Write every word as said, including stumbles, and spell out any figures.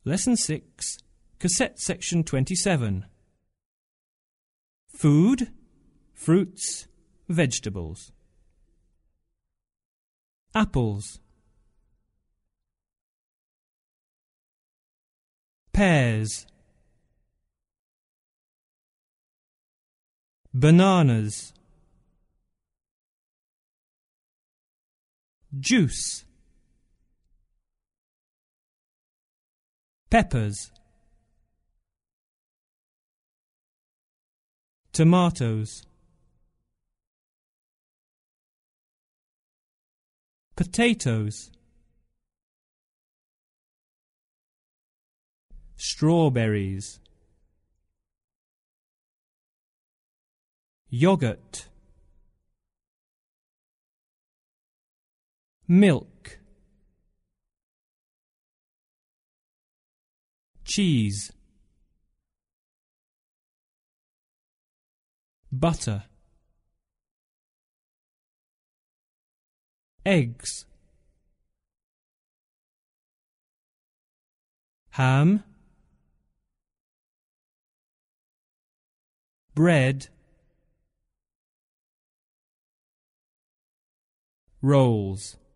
Lesson six, Cassette Section twenty-seven. Food, fruits, vegetables. Apples, pears, bananas, juice, peppers, tomatoes, potatoes, strawberries, yogurt, milk, cheese, butter, eggs, ham, bread, rolls.